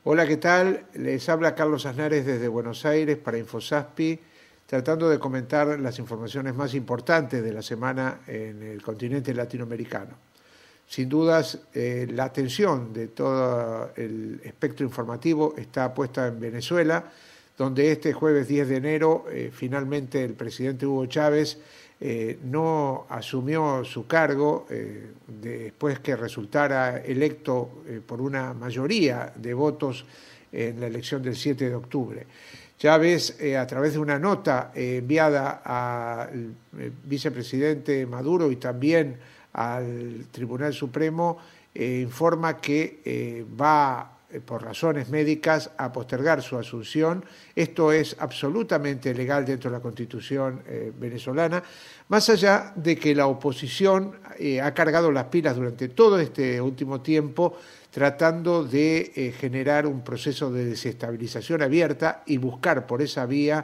Hola, ¿qué tal? Les habla Carlos Aznares desde Buenos Aires para Infosaspi, tratando de comentar las informaciones más importantes de la semana en el continente latinoamericano. Sin dudas, la atención de todo el espectro informativo está puesta en Venezuela, donde este jueves 10 de enero finalmente el presidente Hugo Chávez no asumió su cargo después que resultara electo por una mayoría de votos en la elección del 7 de octubre. Chávez, a través de una nota enviada al vicepresidente Maduro y también al Tribunal Supremo, informa que va por razones médicas a postergar su asunción. Esto es absolutamente legal dentro de la Constitución venezolana, más allá de que la oposición ha cargado las pilas durante todo este último tiempo tratando de generar un proceso de desestabilización abierta y buscar por esa vía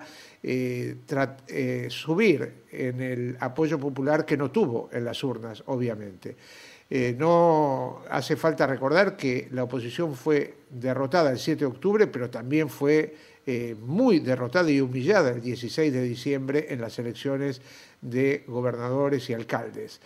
subir en el apoyo popular que no tuvo en las urnas, obviamente. No hace falta recordar que la oposición fue derrotada el 7 de octubre, pero también fue muy derrotada y humillada el 16 de diciembre en las elecciones de gobernadores y alcaldes.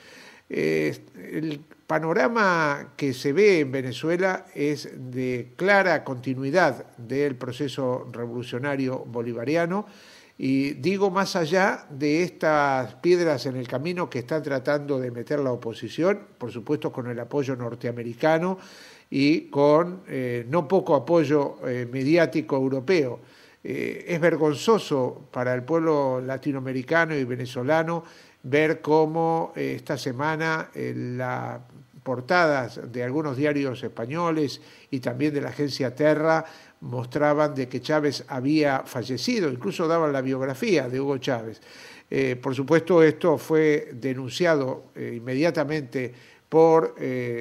El panorama que se ve en Venezuela es de clara continuidad del proceso revolucionario bolivariano. Y digo, más allá de estas piedras en el camino que están tratando de meter la oposición, por supuesto con el apoyo norteamericano y con no poco apoyo mediático europeo. Es vergonzoso para el pueblo latinoamericano y venezolano ver cómo esta semana las portadas de algunos diarios españoles y también de la agencia Terra mostraban de que Chávez había fallecido, incluso daban la biografía de Hugo Chávez. Por supuesto, esto fue denunciado inmediatamente por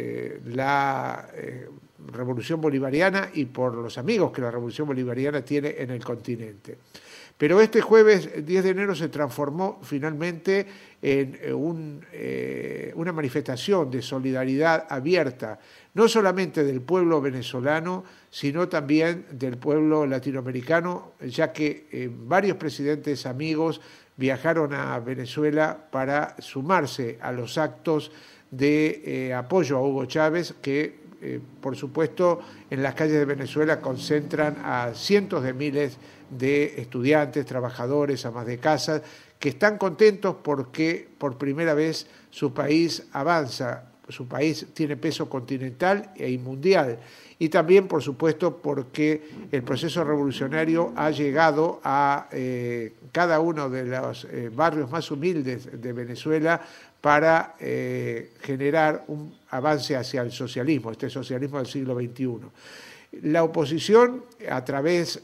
la Revolución Bolivariana y por los amigos que la Revolución Bolivariana tiene en el continente. Pero este jueves 10 de enero se transformó finalmente en una manifestación de solidaridad abierta, no solamente del pueblo venezolano, sino también del pueblo latinoamericano, ya que varios presidentes amigos viajaron a Venezuela para sumarse a los actos de apoyo a Hugo Chávez, que por supuesto en las calles de Venezuela concentran a cientos de miles de estudiantes, trabajadores, amas de casa, que están contentos porque por primera vez su país avanza, su país tiene peso continental y mundial. Y también, por supuesto, porque el proceso revolucionario ha llegado a cada uno de los barrios más humildes de Venezuela para generar un avance hacia el socialismo, este socialismo del siglo XXI. La oposición, a través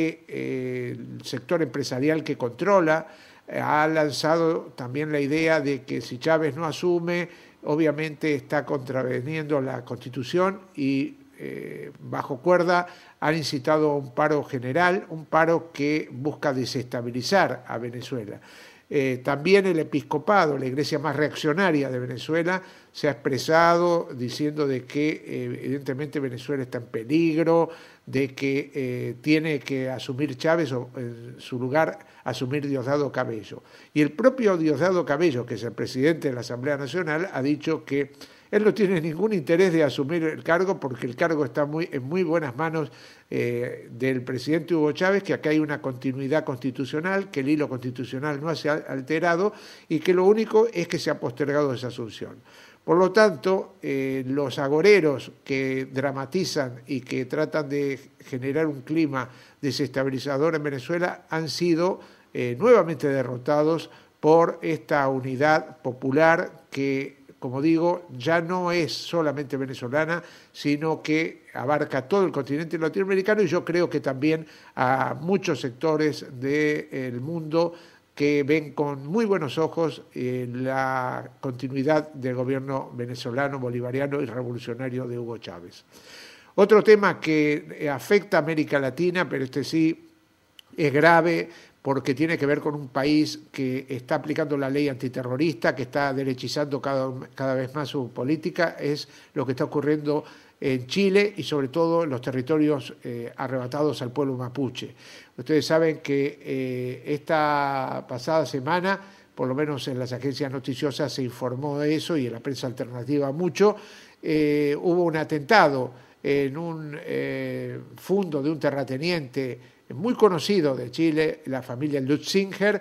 del sector empresarial que controla, ha lanzado también la idea de que si Chávez no asume, obviamente está contraveniendo la Constitución y bajo cuerda han incitado a un paro general, un paro que busca desestabilizar a Venezuela. También el episcopado, la iglesia más reaccionaria de Venezuela, se ha expresado diciendo de que evidentemente Venezuela está en peligro, de que tiene que asumir Chávez o en su lugar asumir Diosdado Cabello. Y el propio Diosdado Cabello, que es el presidente de la Asamblea Nacional, ha dicho que él no tiene ningún interés de asumir el cargo porque el cargo está en muy buenas manos del presidente Hugo Chávez, que acá hay una continuidad constitucional, que el hilo constitucional no se ha alterado y que lo único es que se ha postergado esa asunción. Por lo tanto, los agoreros que dramatizan y que tratan de generar un clima desestabilizador en Venezuela han sido nuevamente derrotados por esta unidad popular que, como digo, ya no es solamente venezolana, sino que abarca todo el continente latinoamericano y yo creo que también a muchos sectores del mundo que ven con muy buenos ojos la continuidad del gobierno venezolano, bolivariano y revolucionario de Hugo Chávez. Otro tema que afecta a América Latina, pero este sí es grave, porque tiene que ver con un país que está aplicando la ley antiterrorista, que está derechizando cada vez más su política, es lo que está ocurriendo en Chile y sobre todo los territorios arrebatados al pueblo mapuche. Ustedes saben que esta pasada semana, por lo menos en las agencias noticiosas se informó de eso y en la prensa alternativa mucho, hubo un atentado en un fundo de un terrateniente muy conocido de Chile, la familia Lutzinger.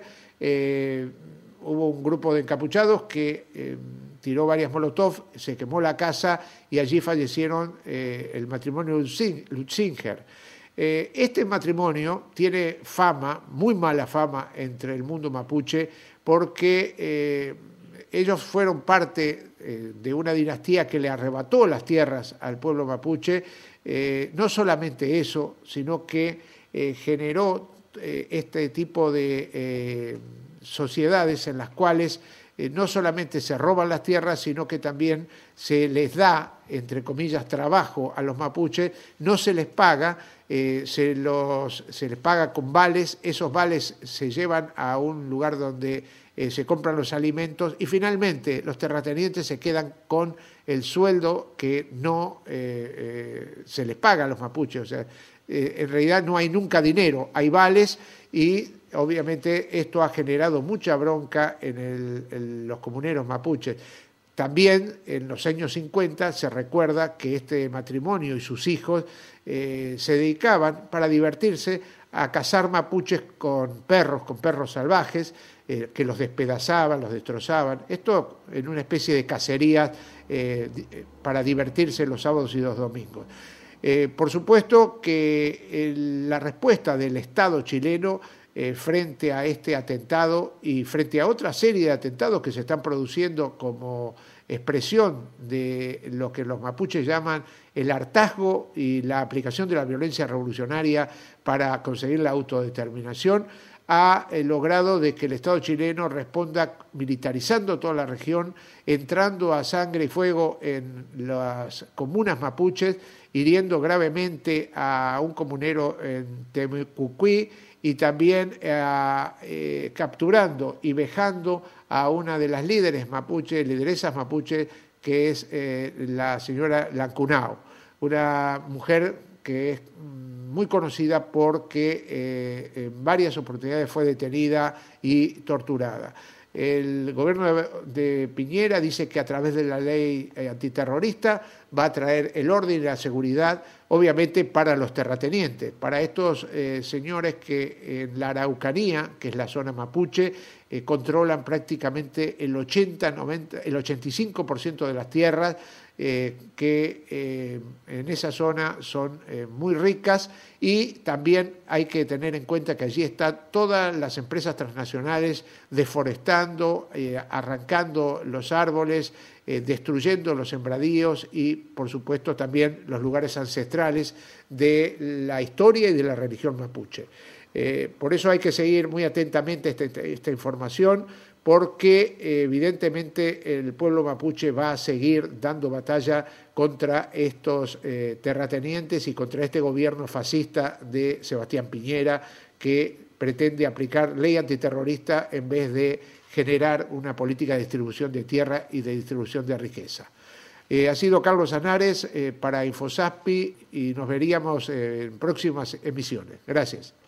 Hubo un grupo de encapuchados que tiró varias molotov, se quemó la casa y allí fallecieron el matrimonio Lutzinger. Este matrimonio tiene fama, muy mala fama entre el mundo mapuche, porque ellos fueron parte de una dinastía que le arrebató las tierras al pueblo mapuche. No solamente eso, sino que generó este tipo de sociedades en las cuales no solamente se roban las tierras, sino que también se les da, entre comillas, trabajo a los mapuches, no se les paga, se les paga con vales, esos vales se llevan a un lugar donde se compran los alimentos y finalmente los terratenientes se quedan con el sueldo que no se les paga a los mapuches. O sea, en realidad no hay nunca dinero, hay vales y obviamente esto ha generado mucha bronca en los comuneros mapuches. También en los años 50 se recuerda que este matrimonio y sus hijos se dedicaban para divertirse a cazar mapuches con perros salvajes, que los despedazaban, los destrozaban. Esto en una especie de cacería para divertirse los sábados y los domingos. Por supuesto que la respuesta del Estado chileno frente a este atentado y frente a otra serie de atentados que se están produciendo como expresión de lo que los mapuches llaman el hartazgo y la aplicación de la violencia revolucionaria para conseguir la autodeterminación, ha logrado de que el Estado chileno responda militarizando toda la región, entrando a sangre y fuego en las comunas mapuches, hiriendo gravemente a un comunero en Temucucuí y también capturando y vejando a una de las lideresas mapuche, que es la señora Lancunao, una mujer que es muy conocida porque en varias oportunidades fue detenida y torturada. El gobierno de Piñera dice que a través de la ley antiterrorista va a traer el orden y la seguridad, obviamente para los terratenientes, para estos señores que en la Araucanía, que es la zona mapuche, controlan prácticamente el 85% de las tierras, que en esa zona son muy ricas, y también hay que tener en cuenta que allí están todas las empresas transnacionales deforestando, arrancando los árboles, destruyendo los sembradíos y, por supuesto, también los lugares ancestrales de la historia y de la religión mapuche. Por eso hay que seguir muy atentamente esta información, porque evidentemente el pueblo mapuche va a seguir dando batalla contra estos terratenientes y contra este gobierno fascista de Sebastián Piñera, que pretende aplicar ley antiterrorista en vez de generar una política de distribución de tierra y de distribución de riqueza. Ha sido Carlos Anares para Infosaspi y nos veríamos en próximas emisiones. Gracias.